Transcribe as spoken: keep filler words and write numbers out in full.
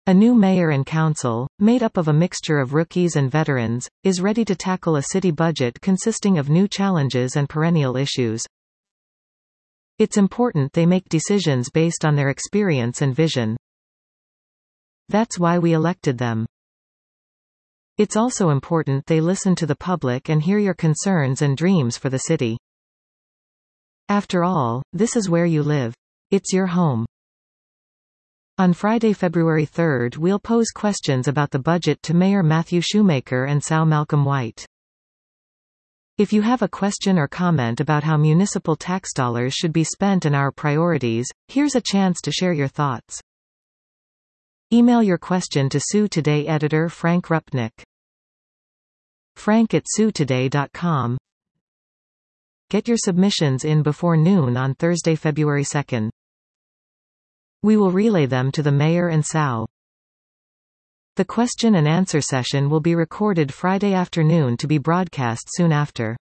A new mayor and council, made up of a mixture of rookies and veterans, is ready to tackle a city budget consisting of new challenges and perennial issues. It's important they make decisions based on their experience and vision. That's why we elected them. It's also important they listen to the public and hear your concerns and dreams for the city. After all, this is where you live. It's your home. On Friday, February third, we'll pose questions about the budget to Mayor Matthew Shoemaker and Sal Malcolm White. If you have a question or comment about how municipal tax dollars should be spent and our priorities, here's a chance to share your thoughts. Email your question to Sioux Today editor Frank Rupnick. Frank at sioux today dot com. Get your submissions in before noon on Thursday, February second. We will relay them to the mayor and Sal. The question and answer session will be recorded Friday afternoon to be broadcast soon after.